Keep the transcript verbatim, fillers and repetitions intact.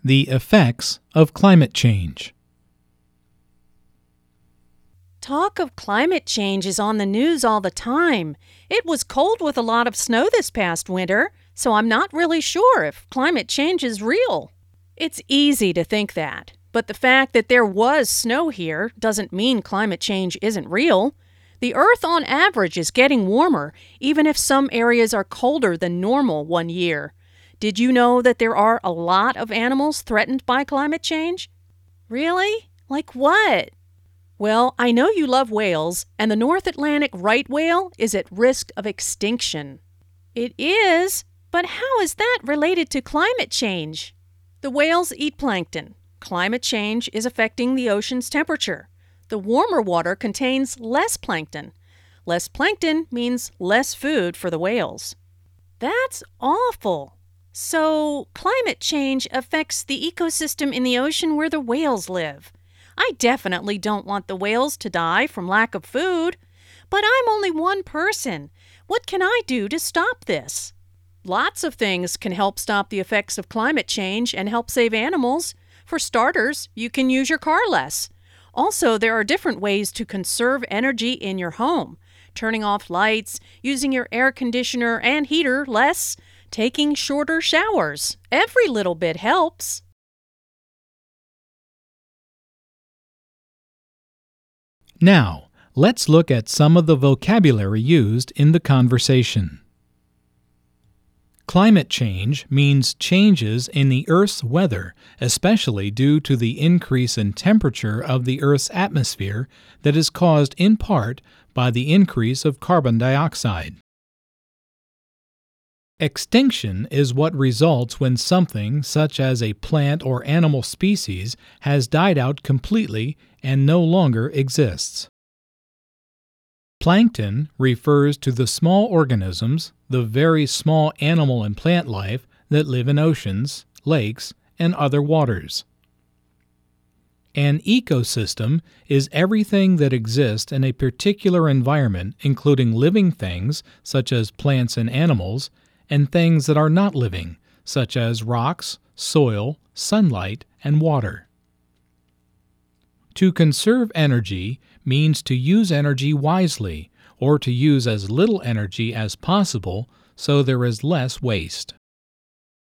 The effects of climate change. Talk of climate change is on the news all the time. It was cold with a lot of snow this past winter, so I'm not really sure if climate change is real. It's easy to think that, but the fact that there was snow here doesn't mean climate change isn't real. The Earth on average is getting warmer, even if some areas are colder than normal one year. Did you know that there are a lot of animals threatened by climate change? Really? Like what? Well, I know you love whales, and the North Atlantic right whale is at risk of extinction. It is? But how is that related to climate change? The whales eat plankton. Climate change is affecting the ocean's temperature. The warmer water contains less plankton. Less plankton means less food for the whales. That's awful. So, climate change affects the ecosystem in the ocean where the whales live. I definitely don't want the whales to die from lack of food. But I'm only one person. What can I do to stop this? Lots of things can help stop the effects of climate change and help save animals. For starters, you can use your car less. Also, there are different ways to conserve energy in your home. Turning off lights, using your air conditioner and heater less, taking shorter showers. Every little bit helps. Now, let's look at some of the vocabulary used in the conversation. Climate change means changes in the Earth's weather, especially due to the increase in temperature of the Earth's atmosphere that is caused in part by the increase of carbon dioxide. Extinction is what results when something, such as a plant or animal species, has died out completely and no longer exists. Plankton refers to the small organisms, the very small animal and plant life that live in oceans, lakes, and other waters. An ecosystem is everything that exists in a particular environment, including living things, such as plants and animals, and things that are not living, such as rocks, soil, sunlight, and water. To conserve energy means to use energy wisely, or to use as little energy as possible so there is less waste.